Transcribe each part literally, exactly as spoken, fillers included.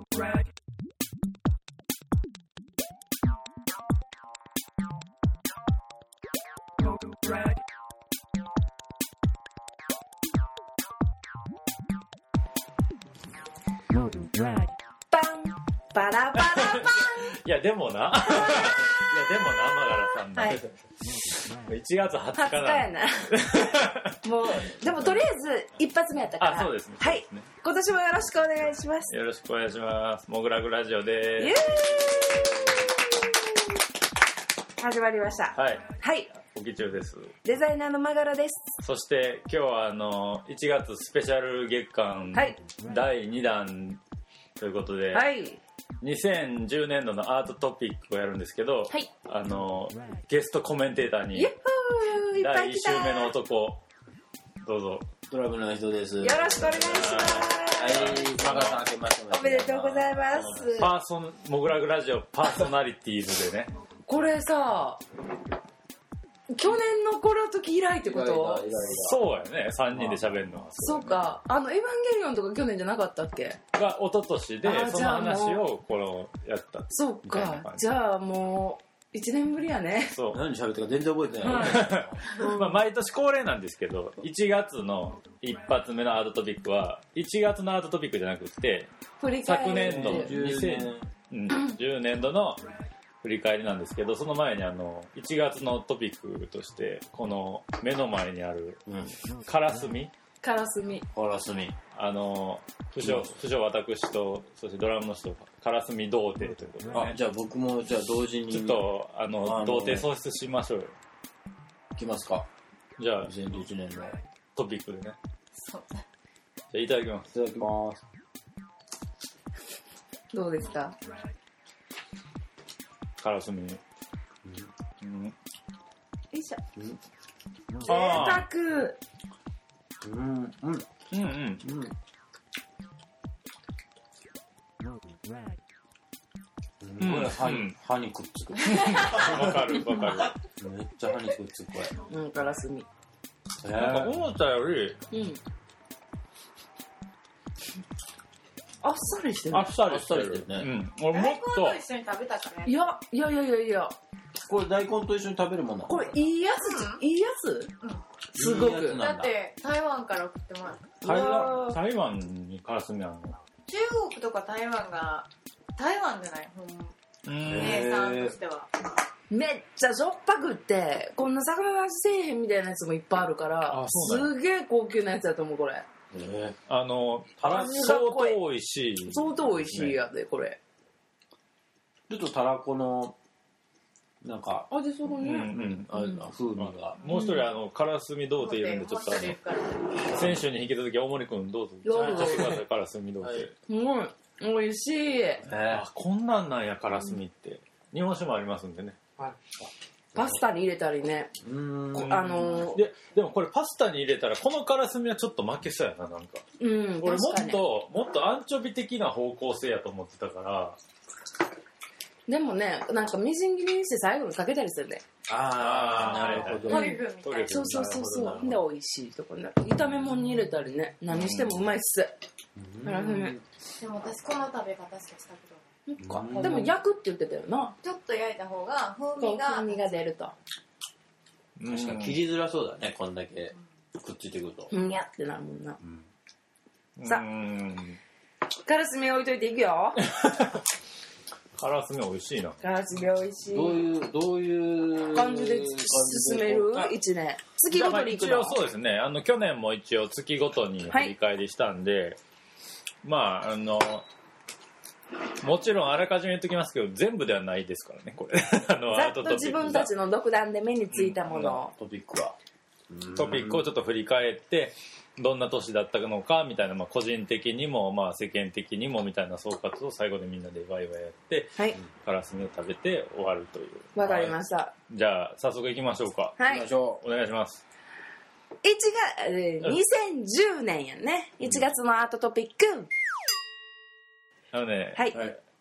パンパラパラパンいやでもないやでもなマガラさんな、はい、いちがつはつかなはつかやなもうでもとりあえず一発目やったからあそうですねはい、ね、今年もよろしくお願いします。 よろしくお願いします。モグラグラジオです。 イエーイ始まりましたはいはいおきちゅうです。 デザイナーのマガラです。 そして今日はあのいちがつスペシャル月間だいにだんということで、 はい、 にせんじゅうねんどのアートトピックをやるんですけど、 はい、 あのゲストコメンテーターにだいいっ週目の男どうぞ。 ドラムの人です。 よろしくお願いします。 はい、マガラさん明けましておめでとうございます。 パーソンモグラグラジオパーソナリティーズでねこれさ去年のこの時以来ってこと？ そうやね、さんにんで喋るのは。 そうか、あのエヴァンゲリオンとか去年じゃなかったっけ？ が一昨年でその話をこのやった。 そうか、じゃあもういちねんぶりやね。 そう。何喋ったか全然覚えてない。 まあ毎年恒例なんですけど、いちがつの一発目のアートトピックはいちがつのアートトピックじゃなくて昨年度にせんじゅうねんどの振り返りなんですけど、その前にあのいちがつのトピックとしてこの目の前にあるカラスミ、 カラスミカラスミあの不詳不詳私とそしてドラムの人カラスミ童貞ということで、ね、 あじゃあ僕もじゃあ同時にちょっとあのあの童貞創出しましょうよ。 いきますか。 じゃあにせんじゅういちねんのトピックでね。 そうじゃあいただきます。 いただきます。 どうですかカラスミ、うんうん、よいしょ、うん、贅沢うんうんうんうんうん、これ歯に歯にくっつく。 わかるわかる。めっちゃ歯にくっつくこれ。うん、カラスミ。 なんか思ったより、 うん、あっさりしてる。 あっさりしてるね。うん。俺もっと大根と一緒に食べたからね。 いやいやいやいやいや。 これ大根と一緒に食べるもんなの？ これいいやつ、いいやつ？うん。すごく。 だって台湾から送ってもらった。 台湾台湾にカラスミあるの？ 中国とか台湾が台湾じゃない？ほん名産としては。 めっちゃしょっぱくってこんな魚の味せえへんみたいなやつもいっぱいあるから、すげえ高級なやつだと思うこれ。 えー、あの相当美味しい。 相当美味しいやで、ね、これ。 ちょっとたらこのなんか味そろね、うんうん、 あ風味が。 もう一人あのカラスミ童貞いるんでちょっとあの先週に引き続き大森くんどうぞ。ちゃんとしてくださいカラスミ童貞。 うん、美味しい。 えー、あこんなんなんやカラスミって。うん、日本酒もありますんでね。はい、 パスタに入れたりね。うーんあのー、 ででもこれパスタに入れたらこのカラスミはちょっと負けそうやななんか。うん。俺もっともっとアンチョビ的な方向性やと思ってたから。 でもねなんかみじん切りにして最後にかけたりするね。 ああなるほど。 トリュフみたいな。 そうそうそうそう。で美味しいとこね。炒め物に入れたりね何してもうまいっす。カラスミ。 でも私この食べ方しかしたことない。 でも焼くって言ってたよな。 ちょっと焼いた方が風味が風味が出ると。 確かに切りづらそうだねこんだけくっついてくると。 うんやってなるもんな。うん、さあカラスミ置いといていくよ。 カラスミ美味しいな。 カラスミ美味しい。 どういうどういう感じで進めるいちねん月ごとにいくの。 一応そうですね。あの去年も一応月ごとに振り返りしたんで、はい、まああの。もちろんあらかじめ言っときますけど全部ではないですからねこれ。あのざっと自分たちの独断で目についたもの、 うん、トピックはトピックをちょっと振り返ってどんな年だったのかみたいな、まあ、個人的にも、まあ、世間的にもみたいな総括を最後でみんなでワイワイやって、はい、カラスミを食べて終わるという。 わかりました、はい、 じゃあ早速行きましょうか。 はい、 行きましょう。お願いします。 いちがつ、えー、にせんじゅうねんやねいちがつのアートトピック。 あのね、はい、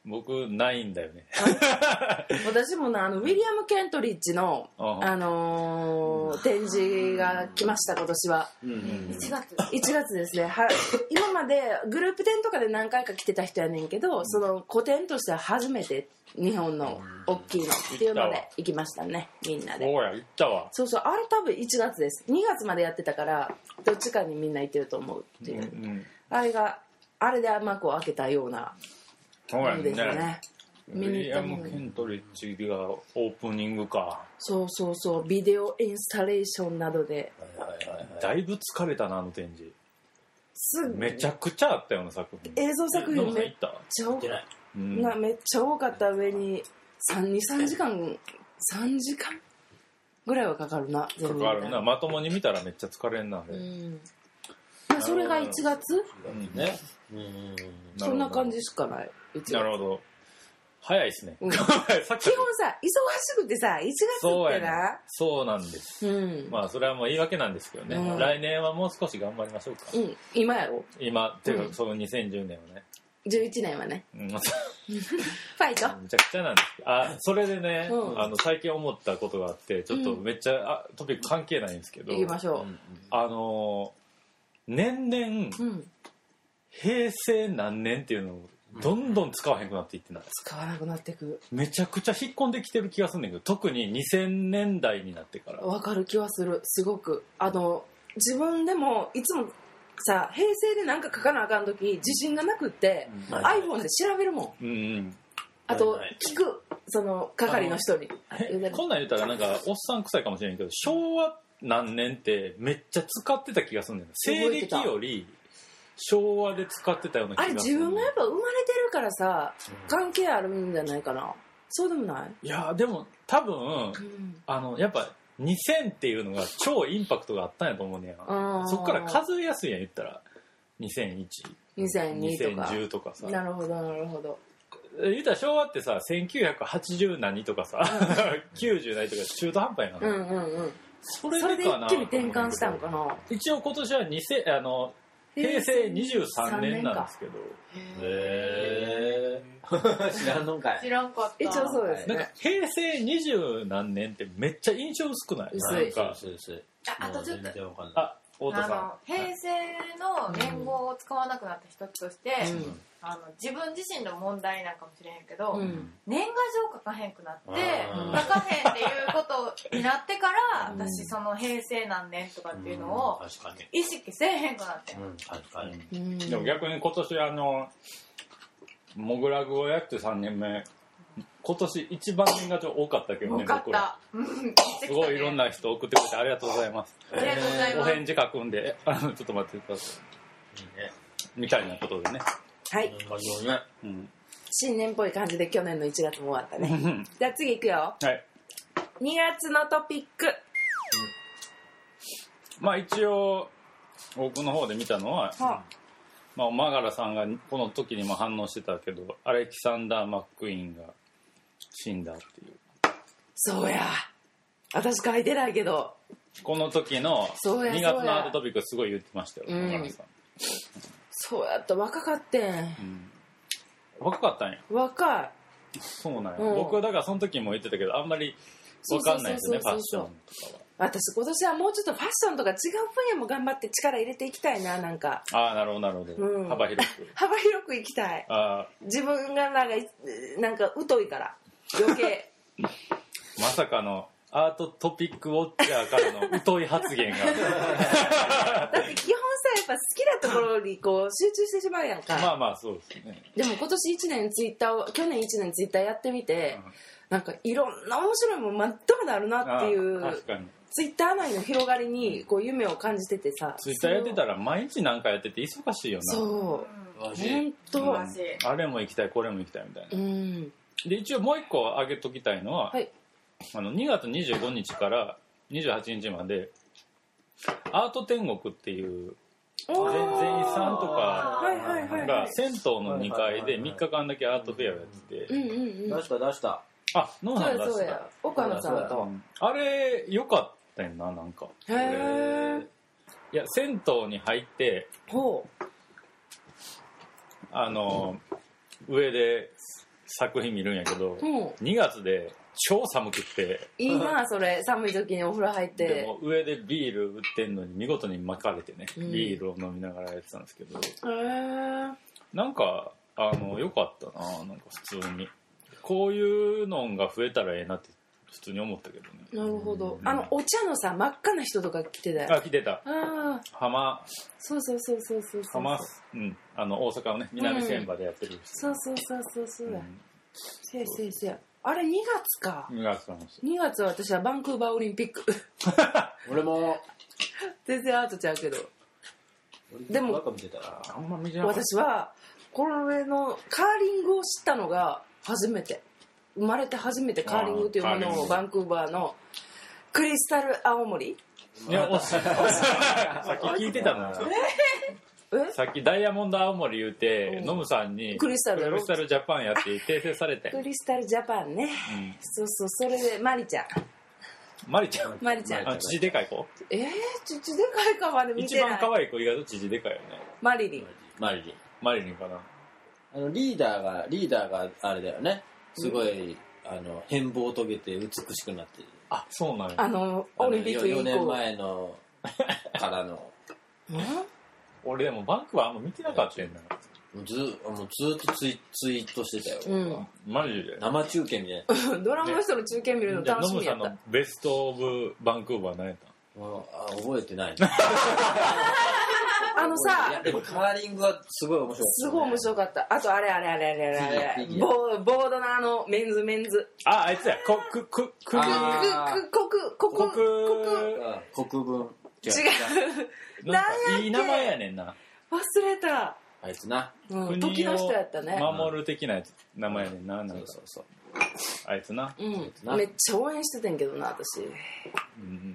僕ないんだよね。 私もなあのウィリアム・ケントリッジの、あのー、展示が来ました今年は、 うんうんうん、 いちがついちがつですね。は今までグループ展とかで何回か来てた人やねんけど、その個展としては初めて日本の大きいのっていうので行きましたね、みんなで。 そうや、行ったわ。 そうそう、あれ多分いちがつです。にがつまでやってたからどっちかにみんな行ってると思うっていう、 うんうん、 あれがあれで幕を開けたようなそうやものですよね。 ね。ウィリアム・ケントリッジがオープニングか。 そうそうそう、ビデオインスタレーションなどで、 はいはいはいはい、 だいぶ疲れたな、あの展示。 すめちゃくちゃあったような作品。 映像作品めったちゃ多かった、 うん、 なめっちゃ多かった上ににさんじかんさんじかんぐらいはかかるな。 全部かかるな。まともに見たらめっちゃ疲れんな、 うん、それがいちがつ、 うんね、うん、 そんな感じしかない。 なるほど。早いですね、 うん、基本さ忙しくてさいちがつってな。 そうなんです、うん、まあそれはもう言い訳なんですけどね、うん、来年はもう少し頑張りましょうか、 うん、今やろ今っていうか、うん、そのにせんじゅうねんはねじゅういちねんはね、うん、ファイトめちゃくちゃなんです。あ、それでね、うん、あの最近思ったことがあってちょっとめっちゃ、うん、あトピック関係ないんですけど、 行きましょう。 あの年々、うん、平成何年っていうのをどんどん使わへんくなっていってない？ 使わなくなっていく。 めちゃくちゃ引っ込んできてる気がするんだけど、特ににせんねんだいになってから。 わかる気はする。すごくあの自分でもいつもさ平成で何か書かなあかん時自信がなくって、うん、iPhone で調べるもん。うんうん、あと、はいはい、聞くその係の人に。 こんなん言ったらなんかおっさん臭いかもしれんけど、昭和何年ってめっちゃ使ってた気がするんだよ。西暦より昭和で使ってたような気がする。 あれ自分がやっぱ生まれてるからさ、関係あるんじゃないかな。そうでもない？ いやでも多分、うん、あのやっぱにせんっていうのが超インパクトがあったんやと思うねや。そっから数えやすいやん言ったらにせんいち、 にせんにとかにせんじゅうとかさ。 なるほどなるほど。 言ったら昭和ってさせんきゅうひゃくはちじゅう何とかさきゅうじゅう何とか中途半端やな。 うんうんうん。 それでかな。それで一気に転換したのかな。 一応今年はにせんあの平成にじゅうさんねんなんですけど。 へー知らんのかい。 知らんかった。 一応そうですね。 なんか平成にじゅう何年ってめっちゃ印象薄くない？ 薄い。 なんかあ、あとちょっと。 あ、太田さん。 あの平成の年号を使わなくなった一つとして、うん、あの自分自身の問題なんかもしれへんけど、うん、年賀状書かへんくなって書かへんっていうことになってから、うん、私その平成何年とかっていうのを意識せえへんくなってん、うん、 確かに、 うん、でも逆に今年あのモグラグをやってさんねんめ今年一番年賀状多かったけどね。 多かった。 すごいいろんな人送ってくれてありがとうございます。 ありがとうございます。 お返事書くんで、あのちょっと待ってください。いいね。みたいなことでね。 はい。うん、新年っぽい感じで去年のいちがつも終わったね。じゃあ次いくよ。 はい。 にがつのトピック。うん、 まあ一応僕の方で見たのは、はあ、まあマガラさんがこの時にも反応してたけど、アレキサンダー・マックイーンが死んだっていう。 そうや。私書いてないけど。 この時のにがつのアートトピックすごい言ってましたよ。 うん、そうやった若かってん、うん、 若かったんや。 若い。 そうなんや、うん、僕はだからその時も言ってたけどあんまり分かんないですね、ファッションとかは。 私今年はもうちょっとファッションとか違う分野も頑張って力入れていきたいな。なんかああなるほどなるほど、うん、幅広く幅広くいきたい。あ自分がなんかなんか疎いから余計まさかのアートトピックウォッチャーからの疎い発言がだって基本さやっぱ好きなところにこう集中してしまうやんか。 まあまあそうですね。 でも今年いちねんツイッターを去年いちねんツイッターやってみて、うん、なんかいろんな面白いもんまだまだあるなっていう確かにツイッター内の広がりにこう夢を感じててさ。 ツイッターやってたら毎日なんかやってて忙しいよな。 そう本当、うん、 あれも行きたいこれも行きたいみたいな、うん、で一応もう一個挙げときたいのは、はい、あのにがつにじゅうごにちからにじゅうはちにちまでアート天国っていう全員さんとかが銭湯のにかいでみっかかんだけアートフェアをやってて、 うんうんうん、出した出したあノーハン出したそうや岡野さんと、うん、 あれよかったよな。なんかへえ。 いや銭湯に入ってほうあの上で作品見るんやけど、 うん、 にがつで超寒くっていいなそれ寒い時にお風呂入ってでも上でビール売ってんのに見事に巻かれてね、うん、ビールを飲みながらやってたんですけど、へーなんかあの良かったな、なんか普通にこういうのが増えたらええなって普通に思ったけどね。 なるほど、うん、あのお茶のさ真っ赤な人とか来てたよ。 あ来てた。あ浜そうそうそうそうそうそう浜うんあの大阪のね南千葉でやってる、うん、 そうそうそうそうそうだ、うん、せいせいせいあれにがつか。 にがつの話。 にがつは私はバンクーバーオリンピック俺も全然アートちゃうけどでもあんま見てなかった。 私はこれのカーリングを知ったのが初めて、生まれて初めてカーリングというものをバンクーバーのクリスタル青森いや惜しいさっき聞いてたなさっきダイヤモンド青森言うてノムさんにクリスタルクリスタルジャパンやって訂正されてクリスタルジャパンね、うん、そうそうそれでマリちゃんマリちゃんマリちゃんあ父でかい子えー、父でかいかまで見てない。 一番可愛い子意外と父でかいよね。 マリリンマリリンマリリンかな。 あのリーダーがリーダーがあれだよねすごい、うん、あの変貌を遂げて美しくなってる。 あそうなんや。 あのオリンピック以降よねんまえのからの俺でもバンクはあんま見てなかったんだ。 ずもうずっとツイ、ツイートしてたよ、 うん、 マジで生中継みたいなドラマの人の中継見るの楽しみやった。 ノムさんのベストオブバンクーバー何やったあ覚えてないあのさいやでもカーリングはすごい面白かった、ね、 すごい面白かった。あとあれあれあれあれあれあれボ, ボードのあのメンズメンズああいつやこくくくくくくくくく国分違うなんかいい名前やねんな。 忘れたあいつな、 うん、時の人やったね。 守る的なやつ名前やねんな。なんかそうそうあいつな、 うん、めっちゃ応援しててんけどな私、うん、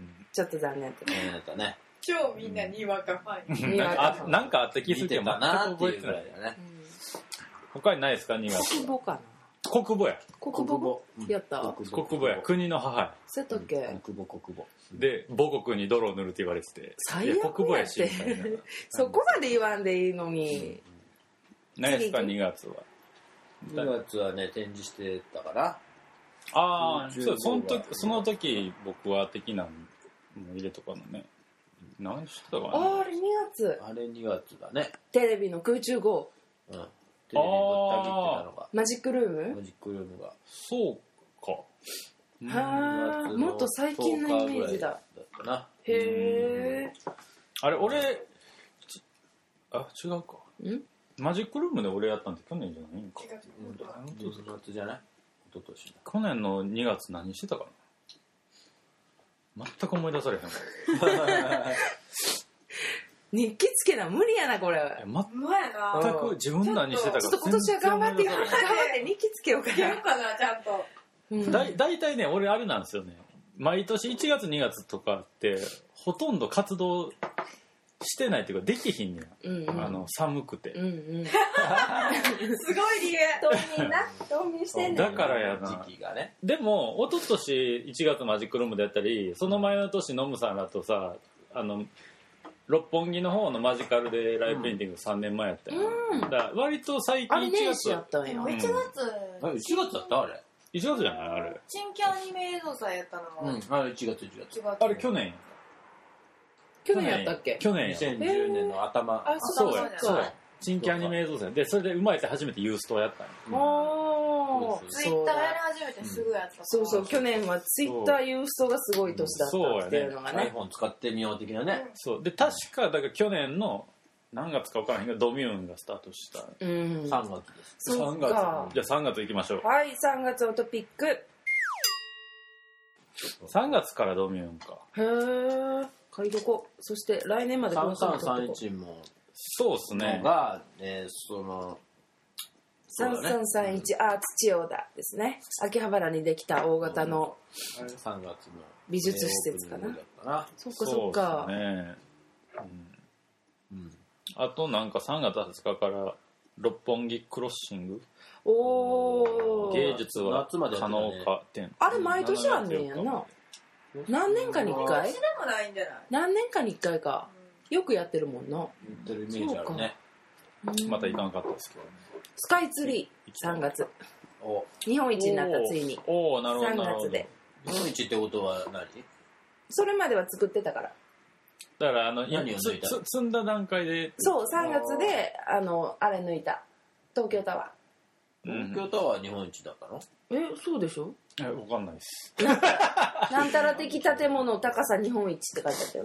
ちょっと残念やったね。 残念だったね。 超みんなにわかファンにわかなんかあった気するけど全く覚えてないよね、 うん、他にないですか。にがつ国母かな。 国母や国母やった国母や国の母やそうやったっけ。 国母国母で母国に泥を塗るって言われてて最悪やって国母やしみたいなそこまで言わんでいいのに。 何ですかにがつは。 にがつはね展示してたから。 ああそうその時その時僕は的なの入れとかのね何してたかな。 あれにがつあれにがつだね。 テレビの空中号、 うん、テレビぶった切ってたのがマジックルームマジックルームがそうかはあもっと最近のイメージだだったな。 へえ。 あれ俺あ違うかんマジックルームで俺やったんって去年じゃないんか。 じゅうがつじゃない一昨年。 去年のにがつ何してたかな全く思い出されへん日記つけな無理やなこれ。 ま全く自分何してたかちょっと今年は頑張って頑張って日記つけようかな。 つけようかなちゃんと、 うん、だ, だいたいね俺あれなんですよね毎年いちがつにがつとかってほとんど活動してないっていうかできひんねん、うんうん、あの寒くて、うんうん、すごい理由冬眠な冬眠してんねんだからやな時期がね。 でも一昨年いちがつマジックルームでやったりその前の年ノムさんらとさあの六本木の方のマジカルでライブペインティングさんねんまえやったよ、うん、だから割と最近いちがつやったんや、 うん、いちがつあいちがつだったあれいちがつじゃないあれ新規アニメ映像祭やったのも、 うん、あれいちがついちがつあれ去年去年やったっけ去年やにせんじゅうねんの頭、 あそうやそう新規アニメ映像祭でそれで生まれて初めてユーストやったの、うん、 ツイッターやり始めてすぐやった、うん、 そうそう去年はツイッターユーストがすごい年だったっていうのがね、 iPhone 使ってみよう的なね、 そうで確かだから去年の何月か分からへんけどドミューンがスタートした、 うん、 さんがつですそうかさんがつじゃあさんがつ行きましょう。 はいさんがつのトピックさんがつからドミューンかへえ買いどこそして来年までさんさんさんいちもそうっすねが、えー、そのさんさんさんいちアーツ千代田ですね秋葉原にできた大型のさんがつの美術施設かな、えー、そっかそっかそうっすね、うんうん、あとなんかさんがつはつかから六本木クロッシングお芸術は可能か展、ね、 あれ毎年あんねんやな何年かにいっかい何年かにいっかいか、うん、よくやってるもんなやってるイメージあるねまた行かなかったですけどねスカイツリーさんがつお日本一になったついにおおなるほどさんなるほど。 がつで。 日本一ってことは何？ それまでは作ってたから。 だからあの何を抜いた？ つつ積んだ段階で。 そうさんがつであのあれ抜いた東京タワうん東京タワー日本一だったの？ ー。えそうでしょ？ えわかんないです。 なんたら的建物高さ日本一って書いてあったよ。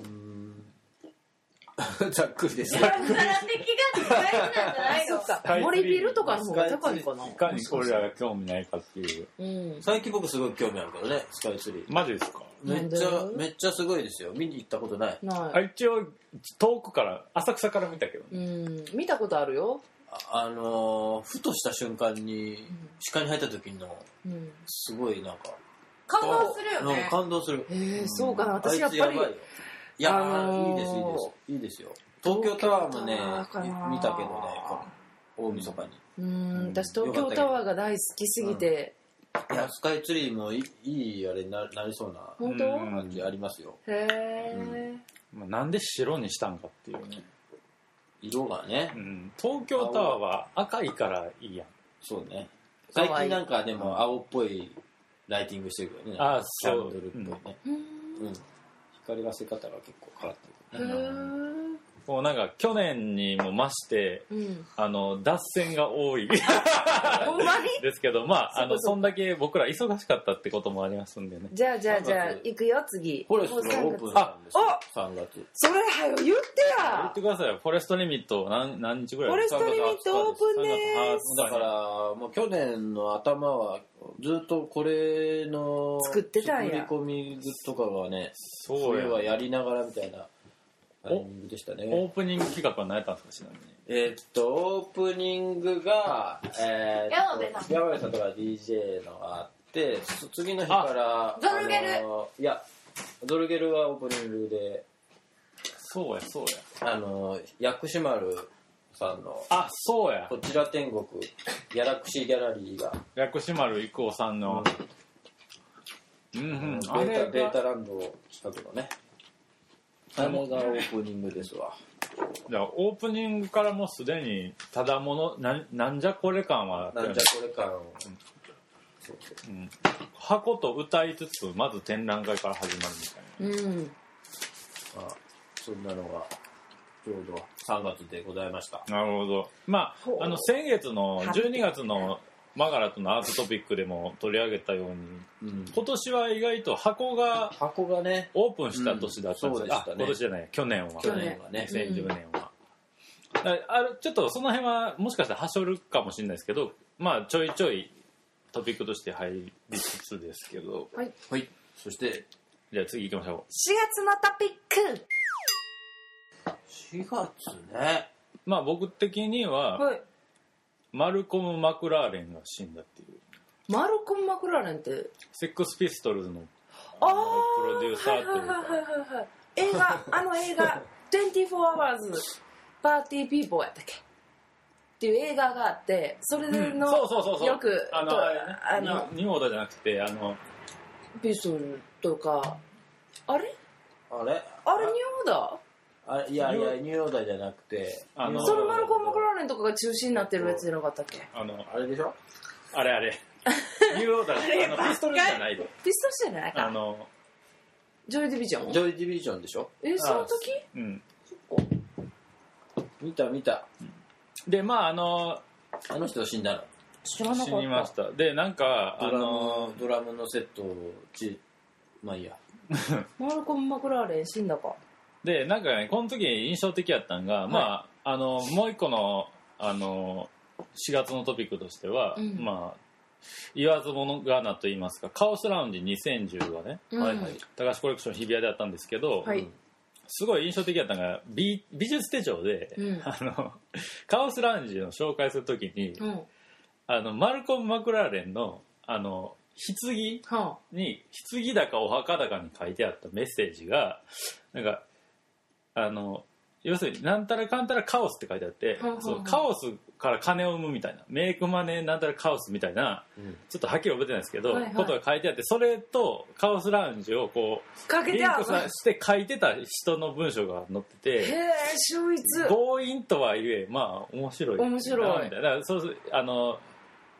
ざっくりですね。 なんたら的が大事なんじゃないの？ そっか森ビルとかの方が高いかな。 いかに俺らが興味ないかっていう。 うん。 最近僕すごい興味あるけどね、スカイツリー。 マジですか？ めっちゃなんでめっちゃすごいですよ。見に行ったことない。 ない。 あ一応遠くから浅草から見たけどうね。 ん見たことあるよ。 あ、あのー、ふとした瞬間に視界に入った時のうん。 すごいなんか感動するようんね。 感動する。 えー、そうかな。 あい私やっぱりつやばいよ。いや、 あのーいいですいいですいいですよ。東京タワーもね東京タワーかな見たけどね、大晦日に。 うん私東京タワーが大好きすぎて。 いやスカイツリーもいいいいあれに な, なりそうな本当？ うん感じありますよ。 へえ。 まあなんで白にしたんかっていうね。 色がね、 うん、東京タワーは赤いからいいやん。 そうね。最近なんかでも青っぽいライティングしてるけどね。 あキャそうンドルっぽいね。 うん。 うん。光らせ方が結構変わってへる、ね。 ーもうなんか去年にも増して、 うん。 あの脱線が多いほんまに？ ですけど、まああのそうかそうかそんだけ僕ら忙しかったってこともありますんでね。 じゃあじゃあじゃあさんがつ行くよ次。 フォレストがオープンしたんですよ。さんがつ。 それはよ言って言やっ。てくださいよ。フォレストリミット何何日ぐらいフォレストリミットオープンですだからもう去年の頭はずっとこれの作ってたんや作り込みとかがね、 そうそれはや。 やりながらみたいなタイミングでしたオね。 ープニング企画は何やったんですか、ちなみに。 えーっとオープニングが、えーっと山部さん山部さんとか ディージェー のがあってそ次の日からゾルゲルあのいやゾルゲルはオープニングでそうや、そうや。 あの薬師丸さんのあ、そうや。 こちら天国ギャラクシーギャラリーが、 薬師丸郁夫さんの、うん、うん、 デあれがータデータランド近くのねあれがオープニングですわ。 じゃあオープニングからもうすでにただものななんじゃこれ感はあったよねなんじゃこれ感を、そうそううん、箱と歌いつつまず展覧会から始まるみたいな。 うん。 まあ、そんなのがちょうどさんがつでございました。 なるほど。まほうああの先月のじゅうにがつのマガラとのアートトピックでも取り上げたように、 うん、 今年は意外と箱が箱がねオープンした年だったんですよ、 うんそうでしたねあ今年じゃない去年は去年はねにせんじゅうねんは、だからあるちょっとその辺はもしかしたらはしょるかもしれないですけど、まあちょいちょいトピックとして入りつつですけど、 はい。 はいそしてじゃあ次行きましょしがつのトピック。 しがつねう。まあ僕的には、 はい。 マルコム・マクラーレンが死んだっていうマルコム・マクラーレンって。 セックスピストルズのああ。 プロデューサーというか、 はいはいはいはいはい。映画、あの映画、にじゅうよん hours パーティーピーポーやったっけっていう映画があって、それうんの、 そうそうそうそうよく、 あのとあれねあの、 ニューオーダーじゃなくてあのピストルとか、あれあれあれニューオーダあいやいやニューオーダーじゃなくてあのーそれマルコム・マクラーレンとかが中心になってるやつじゃなかったっけあのあれでしょあれあれニューオーダーあのピストルじゃないでピストルじゃないかあのジョイ・ディビジョンジョイ・ディビジョンでしょえ、その時うん見た見たでまああのあの人死んだの知らなかった。 死にましたでなんかあドラムのドラムのセットをちまあいいやマルコム・マクラーレン死んだか。 でなんかねこの時印象的やったんが、 いまああのもう一個のあのしがつのトピックとしては、 うんまあ言わずものがなと言いますかカオスラウンジにせんじゅうがね、 うんはいはい高橋コレクション日比谷であったんですけど、 はい。 すごい印象的だったのが 美, 美術手帳で、 うんあのカオスラウンジの紹介するときに、 うん。 あのマルコム・マクラーレンのあの棺はに棺だかお墓だかに書いてあったメッセージがなんかあの要するになんたらかんたらカオスって書いてあって、 うんうんうんそうカオスから金を生むみたいなメイクマネーなんたらカオスみたいなうんちょっとはっきり覚えてないですけど、 はいはいことが書いてあってそれとカオスラウンジをこあ。かうリンけてある。 クさして書いてた人の文章が載ってて。 へえ、秀逸。 強引とはいえまあ面白い面白いみたいなだからそうすあの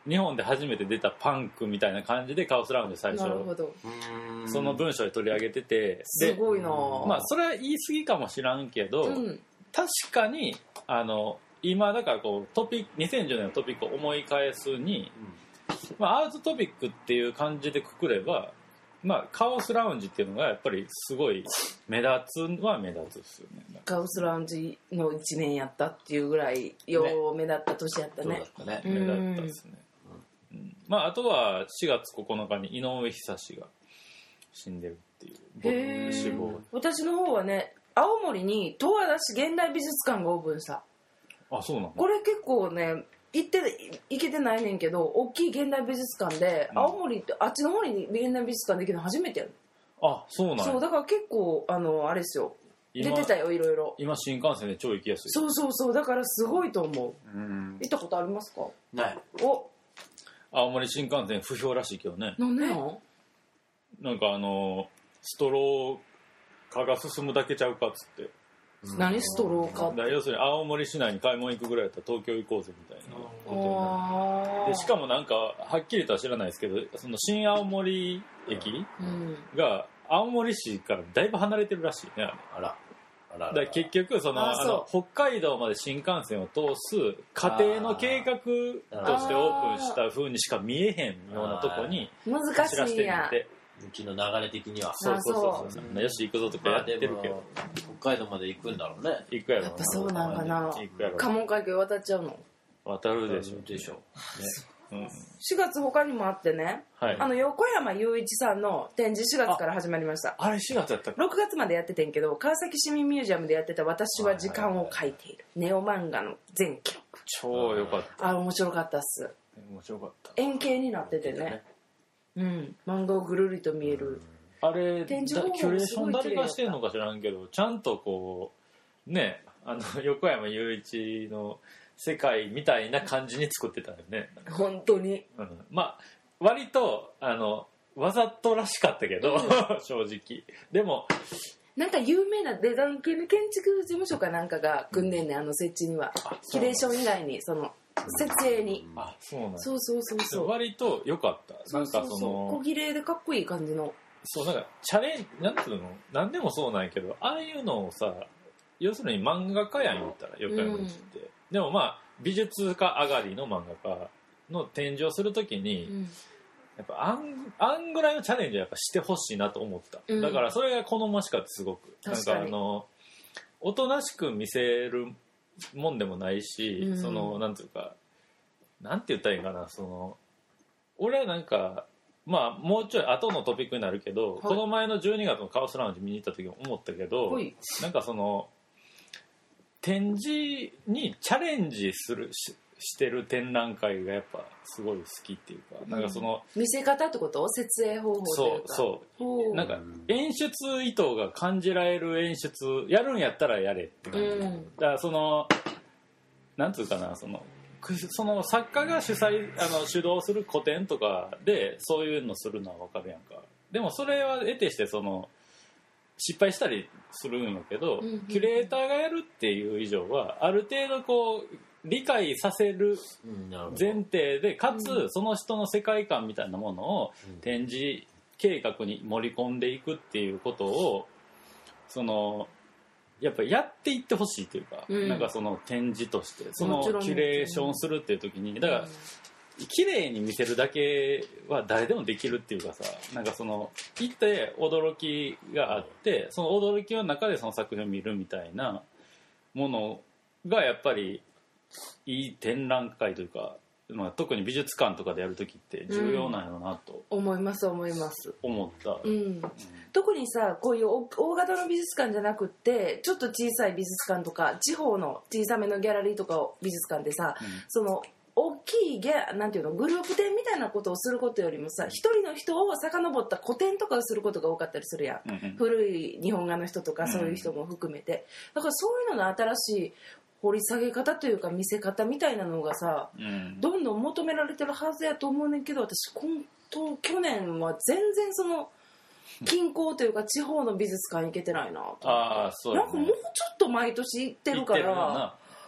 日本で初めて出たパンクみたいな感じでカオスラウンジ最初なるほどその文章で取り上げてて、 すごいな。 まあそれは言い過ぎかもしらんけど、うん、確かにあの今だからこうトピックにせんじゅうねんのトピックを思い返すに、うんまあ、アウトトピックっていう感じでくくれば、まあ、カオスラウンジっていうのがやっぱりすごい目立つは目立つですよね。 カオスラウンジのいちねんやったっていうぐらいよう目立った年やったね。 ね目立ったですね。うんまあ、あとはしがつここのかに井上久志が死んでるっていう死亡。 私の方はね青森に十和田市現代美術館がオープンした。 あ、そうなの？ これ結構ね行って行けてないねんけど大きい現代美術館で、うん、青森ってあっちの方に現代美術館できるの初めてやる。 あ、そうなんや。 そうだから結構あのあれですよ出てたよいろいろ。 今新幹線で超行きやすい。 そうそうそうだからすごいと思う。うん、行ったことありますか？ ない。 お青森新幹線不評らしいけどね。 なんでの？ なんかあのストロー化が進むだけちゃうかっつって。 何ストロー化って？ 要するに青森市内に買い物行くぐらいだったら東京行こうぜみたいなことで、しかもなんかはっきりとは知らないですけどその新青森駅が青森市からだいぶ離れてるらしいね。 あらあらだから結局そのあの北海道まで新幹線を通す家庭の計画としてオープンした風にしか見えへんようなとこに難しいんや。 雪の流れ的にはそうそうそうそう、よし行くぞとかやってるけど、 北海道まで行くんだろうね。 行くやろ。 やっぱそうなんかな。関門海峡渡っちゃうの？ 渡るでしょ。 でしょ。ね。 うん、 しがつ他にもあってね、はい、あの横山雄一さんの展示しがつから始まりました。 あ, あれしがつやったっけ？ ろくがつまでやっててんけど川崎市民ミュージアムでやってた私は時間を書いているネオ漫画の全記録。 超良かった。 あ面白かったっす。 面白かった。 円形になっててね、うん、漫画をぐるりと見える。 あれキュレーション誰がしてんのか知らんけどちゃんとこうねあの横山雄一の世界みたいな感じに作ってたよね。 本当に、 うん、まあ割とあのわざとらしかったけど、うん、正直でもなんか有名なデザイン系の建築事務所かなんかが組んでんねん、あの設置にはキュレーション以外にその設営に。 あそうなんそうそうそうそう割と良かった。なんかその小綺麗でかっこいい感じの。 そうなんかチャレンジなんていうの何でもそうなんやけどああいうのをさ要するに漫画家やん言ったら横山内って、うん、でもまあ美術家上がりの漫画家の展示をするときに、うん、やっぱあんあんぐらいのチャレンジはやっぱしてほしいなと思った、うん、だからそれが好ましかったすごく。なんかあのおとなしく見せるもんでもないし、うん、そのなんていうかなんて言ったらいいかなその俺はなんかまあもうちょい後のトピックになるけど、はい、この前のじゅうにがつのカオスラウンジ見に行った時思ったけど、はい、なんかその展示にチャレンジする し, してる展覧会がやっぱすごい好きっていうか、うん、なんかその見せ方ってこと？設営方法というかそうそうなんか演出意図が感じられる演出やるんやったらやれって感じ、うん、だからそのなんつうかなそのその作家が主催あの主導する個展とかでそういうのするのは分かるやんか。でもそれは得てしてその失敗したりするんやけど、うんうん、キュレーターがやるっていう以上はある程度こう理解させる前提で、かつその人の世界観みたいなものを展示計画に盛り込んでいくっていうことをそのやっぱやっていってほしいというか、うん、なんかその展示としてそのキュレーションするっていう時にだから、うん、綺麗に見せるだけは誰でもできるっていうかさ、なんかその行って驚きがあってその驚きの中でその作品を見るみたいなものがやっぱりいい展覧会というか、まあ、特に美術館とかでやる時って重要なんやろうなと、 うん、思います思います思った、 うんうん、特にさこういう大型の美術館じゃなくってちょっと小さい美術館とか地方の小さめのギャラリーとかを美術館でさ、うん、その大きいギャなんていうのグループ展みたいなことをすることよりもさ一人の人を遡った個展とかをすることが多かったりするやん、うんうん、古い日本画の人とかそういう人も含めて、だからそういうのの新しい掘り下げ方というか見せ方みたいなのがさ、うん、どんどん求められてるはずやと思うねんけど、私今と去年は全然その近郊というか地方の美術館行けてないなと。 ああそう、ね、 なんかもうちょっと毎年行ってるから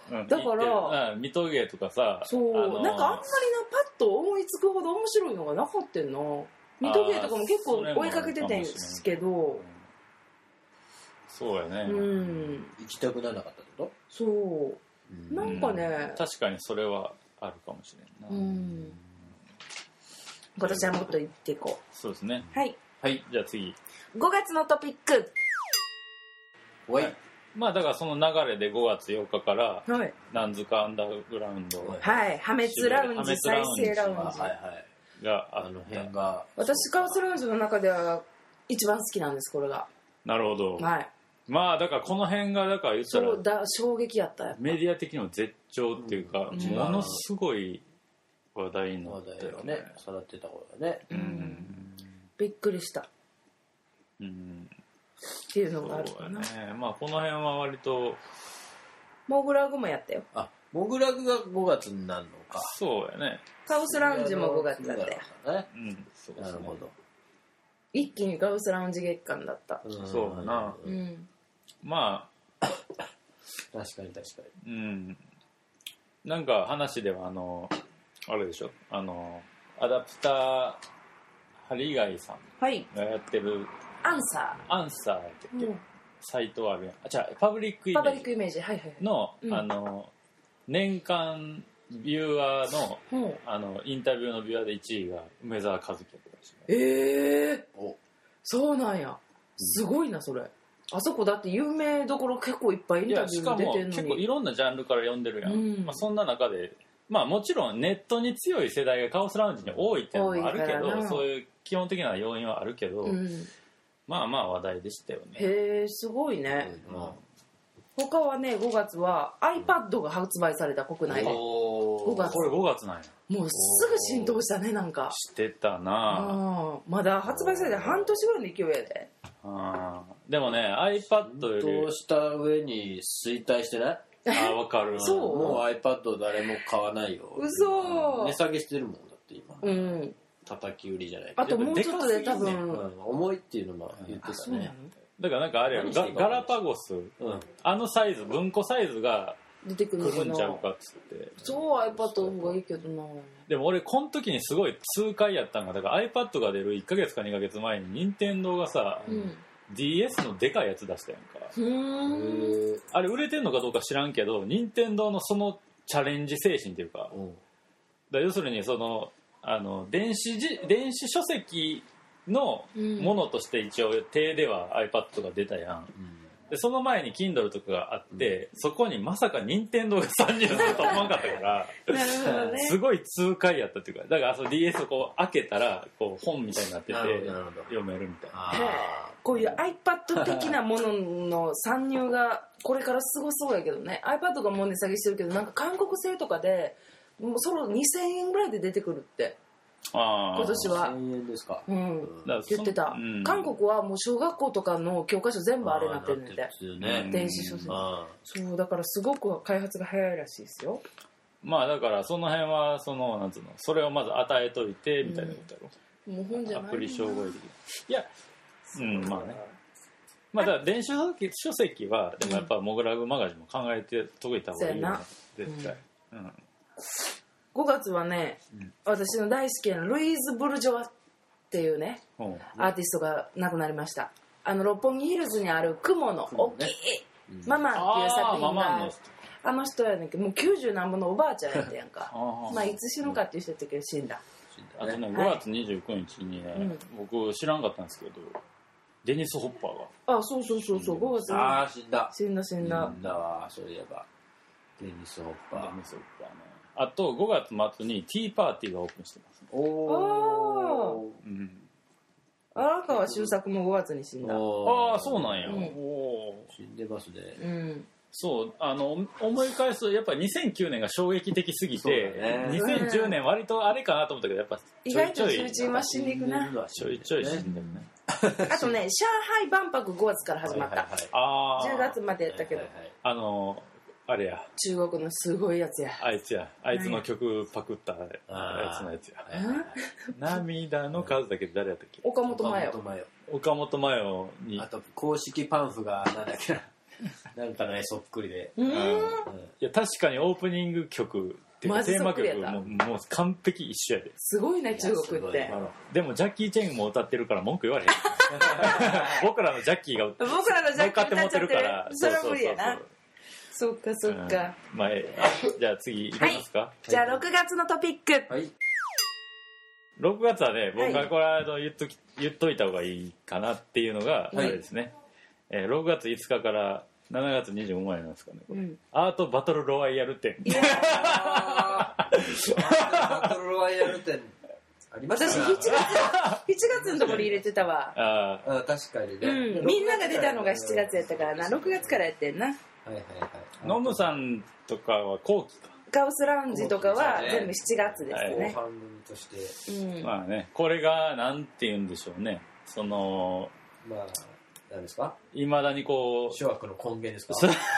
うん、 だから見とげとかさ、 そう、あのー、なんかあんまりなパッと思いつくほど面白いのがなかったんな。見とげとかも結構追いかけててんすけど、 そうやね、 うん、行きたくならなかったってこと？ そう、うん、なんかね、 確かにそれはあるかもしれんな。うん、 今年はもっと行っていこう。そうですね。 はい、 はい、じゃあ次ごがつのトピック。 おい、 まあだからその流れでごがつようかから、はい、なんずかアンダーグラウンド、 はい、破滅ラウンジ、再生ラウンジ、 はいはい、 があの辺が、 私カオスラウンジの中では一番好きなんです、これが。 なるほど。 はい。 まあだからこの辺がだから言ったらそうだ、衝撃やったやっぱメディア的にも絶頂っていうか、うん、ものすごい話題になってたよね。 さらってた方だね。うん。うん、 びっくりした。 うん。 っていうのがあるかな。 ね、まあこの辺は割とモグラグもやったよ。 あ、モグラグがごがつになるのか。 そうやね。 カオスラウンジもごがつだったよ。 ね、うん、そうですね。なるほど。 一気にカオスラウンジ月間だった。 うん、そうだな。うん。まあ確かに確かに。うん。なんか話ではあのあれでしょ。あのアダプター針貝さんがやってる、 はい、アンサーアンサーってっけ、うん、サイトあるやん。あ、じゃあパブリックイメージ。 パブリックイメージ、はいはい。 の、うん、あの年間ビューアーの、うん、あのインタビューのビューアーでいちいが梅沢和樹だったらしい。 ええー、そうなんや。すごいなそれ。あそこだって有名どころ結構いっぱいインタビューに出てるのに。いや、しかも結構いろんなジャンルから読んでるやん。うん、まあ、そんな中で、まあもちろんネットに強い世代がカオスラウンジに多いっていうのもあるけど、そういう基本的な要因はあるけど、うん、まあまあ話題でしたよね。 へえ、すごいね。うん、他はね、ごがつは iPad が発売された、国内で。ごがつ。 これごがつなんや。 もうすぐ浸透したね、なんか。 してたな。 まだ発売されて半年ぐらいの勢いやで。 あでもね iPad より浸透した上に衰退してない？ あ、わかる。 そう。 もう iPad 誰も買わないよ。 嘘。 値下げしてるもんだって今。 うん。 叩き売りじゃないけど。 あともうちょっとで多分、 うん、重いっていうのも言ってたね。 だからなんかあれやろ、ガ, ガラパゴス、うん、あのサイズ、文庫サイズが出てくるんちゃうかっつって。 そう iPad の方がいいけどな。 でも俺この時にすごい痛快やったんが、だから iPad が出るいっかげつかにかげつまえに任天堂がさ、うん、ディーエス のでかいやつ出したやんか。 うーん、 あれ売れてんのかどうか知らんけど、任天堂のそのチャレンジ精神っていうか、うん、だ要するにそのあの電子じ電子書籍のものとして一応手では iPad が出たやん、うん、でその前に Kindle とかがあって、うん、そこにまさか任天堂が参入すると思わなかったからなるほど、ね、 すごい痛快やったっていうか、だからその ディーエス をこう開けたらこう本みたいになってて読めるみたいな。 こういう iPad 的なものの参入がこれからすごそうやけどね。 iPad がもう値下げしてるけど、なんか韓国製とかでもうそろにせんえんぐらいで出てくるって。あ今年はせんえんですか、 うん、言ってた、うん、韓国はもう小学校とかの教科書全部あれになってるんで、ね、電子書籍。そうだからすごく開発が早いらしいですよ。 まあだからその辺はそのなんつうの、それをまず与えといてみたいなことやろ、 うん、もう本じゃないアプリ照合的いやうんまあね、まあだから電子書籍はでもやっぱモグラグマガジンも考えて解いた方がいいよね、絶対、うん、うん、 ごがつはね、うん、私の大好きなルイーズ・ブルジョワっていうね、うん、アーティストが亡くなりました。あの六本木ヒルズにある雲の大きい、うん、ママっていう作品が あ, あの人やねんけど、もうきゅうじゅう何本のおばあちゃんやったやんかまあいつ死ぬかっていう人やったけど死んだ。 あとねごがつにじゅうくにちにね、はい、僕知らんかったんですけどデニス・ホッパーがあそうそうそうそう、うん、ごがつにあ死んだ死んだ死んだ死んだわ、そういえばデニス・ホッパーデニス・ホッパーね。あとごがつ末にティーパーティーがオープンしてます、ね、 おお、うん、荒川修作もごがつに死んだ。 ああそうなんや、うん、 お死んでますね、 うん、 そうあの思い返すとやっぱりにせんきゅうねんが衝撃的すぎて、ね、にせんじゅうねん割とあれかなと思ったけどやっぱ意外と重鎮は死んでいくな。 ちょいちょい死んでるねあとね上海万博ごがつから始まった、はいはいはい、じゅうがつまでやったけど、はいはいはい、 あのあれや中国のすごいやつやあいつやあいつの曲パクったあいつのやつや涙の数だけ誰やったっけ。 岡本真代岡本真代にあと公式パンフがなんだっけななんかの絵そっくりで。 うん。 いや確かにオープニング曲っていうかテーマ曲ももう完璧一緒やで。 すごいね中国って。 でもジャッキー・チェンも歌ってるから文句言われへん。僕らのジャッキーが僕らのジャッキー歌ってるから。 それは無理やな。そっかそっか。 うん、まあ、じゃあ次いきますか。はい、 じゃあろくがつのトピック。 はい。 ろくがつはね、僕がこれあの言っとき言っといた方がいいかなっていうのがあれですね。はい、えー、ろくがついつかからしちがつにじゅうごまでなんですかね。これうん、アートバトルロワイヤル展。いやバトルロワイヤル展。ありましたね。 私しちがつ、しちがつのところ入れてたわ。 ああ、確かにね、 うん。みんなが出たのがしちがつやったからな。ろくがつからやってんな。はいはいはい。 ノムさんとかは後期か。 カオスラウンジとかは全部しちがつですね。 後半として。 うん、 まあね、これがなんて言うんでしょうね。その、 まあ、何ですか？ いまだにこう。 諸悪の根源ですか？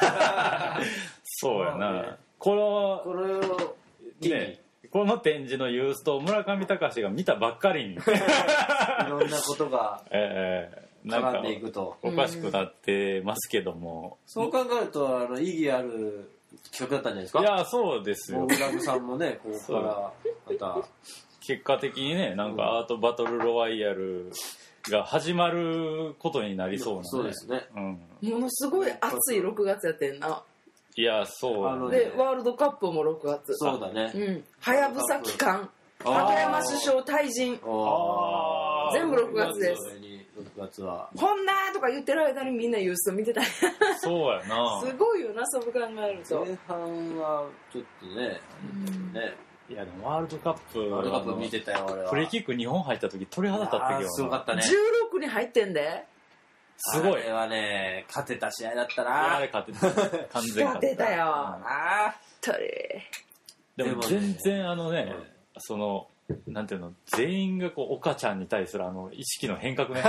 そうやな。この、 これを、 ね、この展示のユーストを村上隆が見たばっかりに。いろんなことが、 えー、なんかおかしくなってますけども。 うん、そう考えると、あの、意義ある、企画だったんじゃないですか？ いやそうですよ。 モグラグさんもねここからまた結果的にねなんかアートバトルロワイヤルが始まることになりそうな、ね、 そうですね、 うん、ものすごい暑いろくがつやってんな。 いやそう、 ね、でワールドカップもろくがつ。 そうだね。 うん。はやぶさ機関鳩山首相退陣全部ろくがつです。 ろくがつはほんなーとか言ってる間にみんなユースト見てた。 そうやな。 すごいよなそう考えると。 前半はちょっとね、 うん、 ねいやでもワールドカップワールドカップ見てたよ俺は。 フリーキックにほん入った時鳥肌立ったけどすごかったね。 じゅうろくに入ってんで。 すごい。 あれはね勝てた試合だったな。 あれ勝てた。完全勝てたよ。 ああ。 でも全然あのねその。なんていうの全員がこう岡ちゃんに対するあの意識の変革ね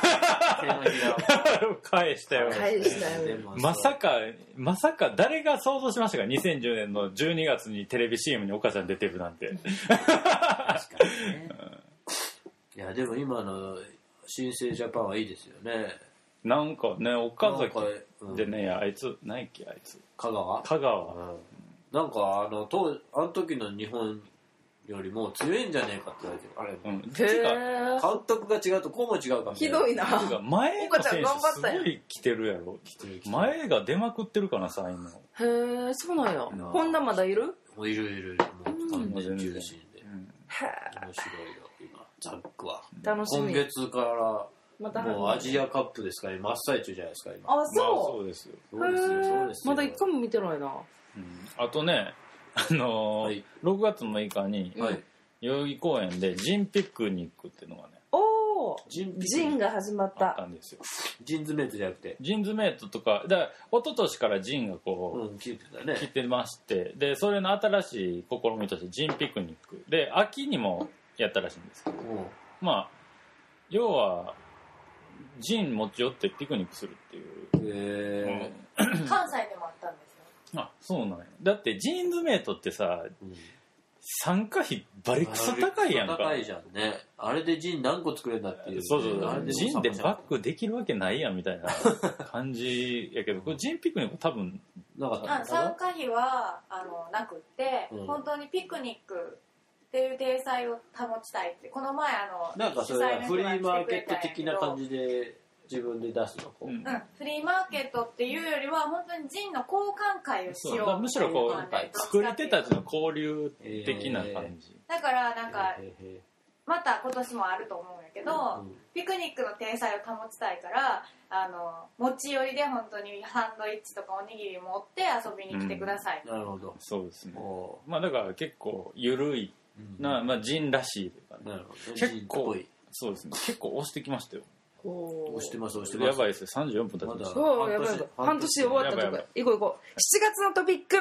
返したよ返したよまさかまさか誰が想像しましたかにせんじゅうねんのじゅうにがつにテレビ シーエム に岡ちゃん出てるなんて確かにねいやでも今の新生ジャパンはいいですよね。 なんかね岡崎でね、うん、あいつ何やっけあいつ香川香川、うん、 なんかあの当あの時の日本よりも強いんじゃねえかって言われてる。あれ、うん、 へ監督が違うとこうも違うかもしれない。 ひどいな。 前の選手すごい来てるやろ。 来てる来てる前が出まくってるかな才能。 へえそうなんや。本田まだいる？ いるいる。もう完全中心で。うん、へえ面白いよ今ザックは。 楽しみ。 今月からまたもうアジアカップですから真っ最中じゃないですか今。 あそう。 まあ、そうですよ。 そうですよそうですよ。 まだ一回も見てないな。 うん、あとねあのーはい、ろくがつむいかに。 はい代々木公園でジンピクニックっていうのがねおおジンが始まったあったんですよ。 ジンズメイトじゃなくてジンズメイトとかだから一昨年からジンがこう、 うん、来てたね来てましてでそれの新しい試みとしてジンピクニックで秋にもやったらしいんですけどまあ要はジン持ち寄ってピクニックするっていうへえ、うん、関西でもあったんですよ。 あそうなんや。だってジンズメイトってさ、うん参加費バリクソ高いやんか。 高いじゃんね。あれでジン何個作れるんだっていう、ね。 そうそう。ジンでバッグできるわけないやんみたいな感じやけど、これジンピクニック多分なかったの。 参加費はあのなくって、うん、本当にピクニックっていう体裁を保ちたいって。この前あのなんかそれはフリーマーケット的な感じで。自分で出すのこう、 うん、フリーマーケットっていうよりは本当にジンの交換会をしよう。 むしろこう作り手たちの交流的な感じ、 えー、だからなんかまた今年もあると思うんやけど、うん、ピクニックの体裁を保ちたいからあの持ち寄りで本当にサンドイッチとかおにぎり持って遊びに来てください、 うん、なるほど。 そうですね。まあだから結構ゆるいな、まあ、ジンらしいというか、ね、 なるほど結構そうですね結構押してきましたよ。 押してます押してます。 やばいですよさんじゅうよんぷん経ちました。 そうやばいやばい半年終わったとか行こう行こう。しちがつのトピック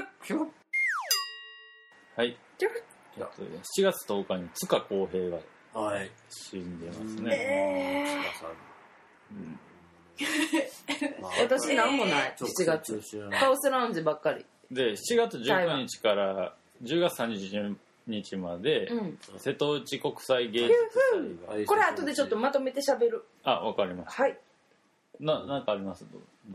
はい。しちがつとおかに塚公平が死んでますね。 えー、うん、私なんもないしちがつカオスラウンジばっかりでしちがつじゅうくにちからじゅうがつさんじゅうにちまで、うん、瀬戸内国際芸術祭がこれ後でちょっとまとめて喋る。 あ、わかりました。 はい。 な、なんかあります？どうもさん。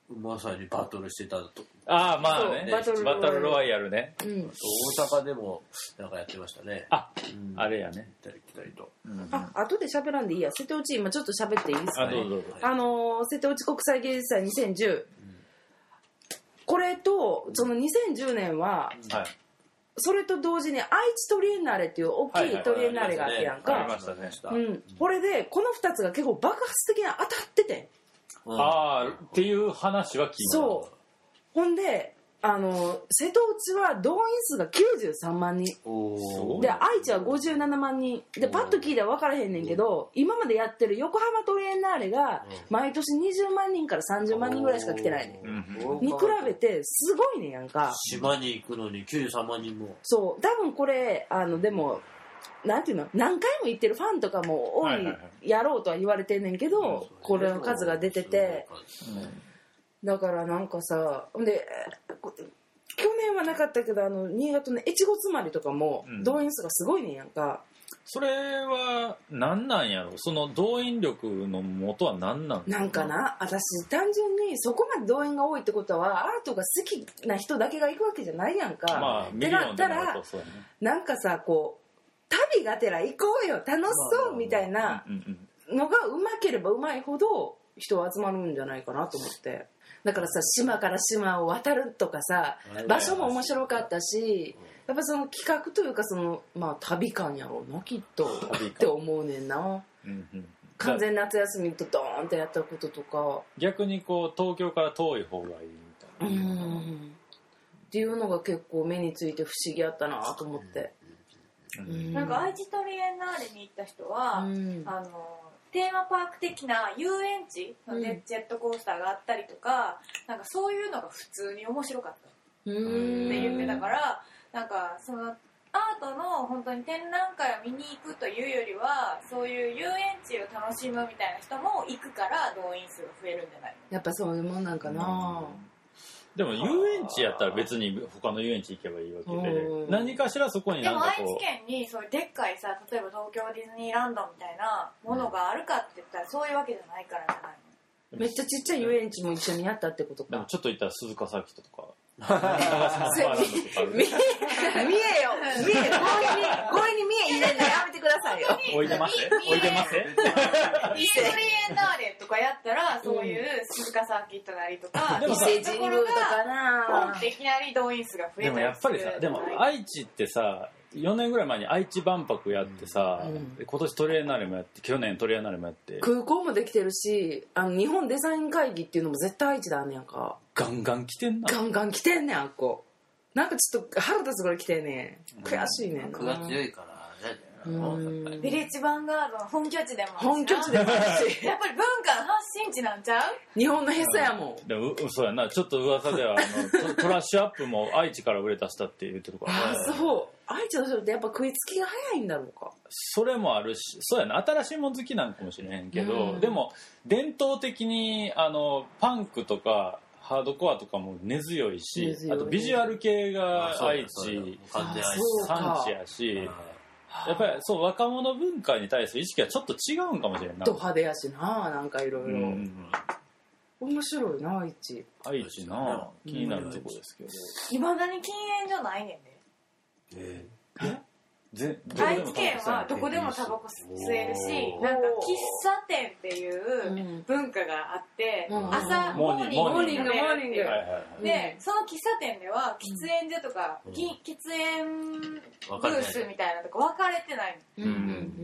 まさにバトルしてたと。 ああまあね、 バトルバトルロワイヤルね、 うん、 大阪でもなんかやってましたね。 あ、 うん、 あれやね、 行ったり来たりと、 うん、あ、後で喋らんでいいや。瀬戸内今ちょっと喋っていいですかね。 あ、どうぞどうぞ。 あの瀬戸内国際芸術祭にせんじゅう、うん、これとそのにせんじゅうねんは、うん、はい、それと同時に愛知トリエンナーレっていう大きいトリエンナーレがあってやんか、 ありましたね、 うん、これでこのふたつが結構爆発的に当たってて、 うん、ああっていう話は聞いた。 そう、ほんであの瀬戸内は動員数がきゅうじゅうさんまんにんで、愛知はごじゅうななまんにんで、パッと聞いたら分からへんねんけど、今までやってる横浜トリエンナーレが毎年にじゅうまんにんからさんじゅうまんにんぐらいしか来てないねんに比べてすごいねんやんか。 島に行くのにきゅうじゅうさんまんにんも。そう多分これあのでもなんていうの、何回も行ってるファンとかも多いやろうとは言われてんねんけど、これの数が出てて、だからなんかさ、で去年はなかったけど、あの新潟の越後妻有とかも動員数がすごいねんやんか、うん、 それは何なんやろ。その動員力の元は何なんなんかな、私単純にそこまで動員が多いってことはアートが好きな人だけが行くわけじゃないやんか。 まあってなったら、ね、なんかさ、こう旅がてら行こうよ楽しそうみたいなのがうまければうまいほど人集まるんじゃないかなと思って。だからさ、島から島を渡るとかさ、場所も面白かったし、やっぱその企画というかその、まあ、旅感やろうなきっとって思うねんな、うんうん、完全夏休みとドーンってやったこととか、 逆にこう東京から遠い方がいいみたいな、うん、 っていうのが結構目について不思議やったなと思って、 うん、なんか愛知トリエンナーレに行った人は、うん、あのテーマパーク的な遊園地の、うん、ジェットコースターがあったりとか、なんかそういうのが普通に面白かったって言ってたから、なんかそのアートの本当に展覧会を見に行くというよりは、そういう遊園地を楽しむみたいな人も行くから動員数が増えるんじゃないの。 やっぱそういうもんなんかな、うん、 でも遊園地やったら別に他の遊園地行けばいいわけで、何かしらそこになんかこう。 でも愛知県にそういうでっかいさ、例えば東京ディズニーランドみたいなものがあるかって言ったらそういうわけじゃないからじゃないの。 めっちゃちっちゃい遊園地も一緒にやったってことか。 でもちょっと行ったら鈴鹿サーキットとか見え見えよ見え強引に強引に見え入れるのやめてくださいよ。 おいでますおいでますイートリエンナーレとかやったらそういう鈴鹿サーキットなりとか伊勢神宮とかな、 いきなり動員数が増えたりする。 でもやっぱりさ、でも愛知ってさ、よねんぐらい前に愛知万博やってさ、うん、今年トリエンナーレもやって、去年トリエンナーレもやって、 空港もできてるし、あの日本デザイン会議っていうのも絶対愛知だあんねやんか。 ガンガン来てんな。 ガンガン来てんねんあっこ。なんかちょっと腹立つぐらい来てんねん。悔しいねんな。 僕が強いからね。 ビレッジヴァンガードの本拠地でも本拠地でもあるしやっぱり文化の発信地なんちゃう。 日本のへそやもん。 でもそうやな、ちょっと噂ではあの ト, トラッシュアップも愛知から売れ出したって言ってるから、 ね、あそう愛知の人ってやっぱ食いつきが早いんだろうか。 それもあるし、そうやな、新しいもん好きなんかもしれへんけど、うん、でも伝統的にあのパンクとかハードコアとかも根強いし、あとビジュアル系が愛知産地やし、やっぱりそう若者文化に対する意識はちょっと違うんかもしれんな。 ド派手やしな、なんかいろいろ面白いな愛知。 愛知な気になるとこですけど。 いまだに禁煙所ないねんで。 えー、え愛知県はどこでもタバコ吸えるし、なんか喫茶店っていう文化があって、うん、朝モーニングモーニングモーニングで、その喫茶店では喫煙所とか、うん、喫煙ブースみたいなとこ分かれてないの、うん、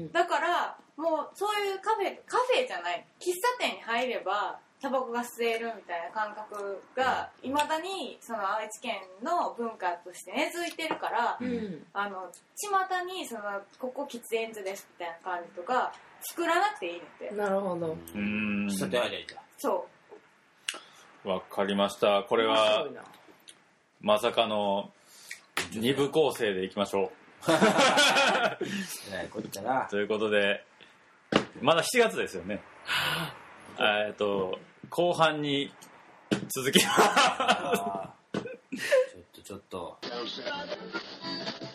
だからもうそういうカフェカフェじゃない喫茶店に入ればタバコが吸えるみたいな感覚がいまだにその愛知県の文化として根付いてるから、うん、あの巷にそのここ喫煙所ですみたいな感じとか作らなくていいねって。 なるほど。 うん、 喫茶店ありゃいいんだ。 そうわかりました。これはまさかのに部構成でいきましょうということでまだしちがつですよねえっと後半に続きますちょっとちょっと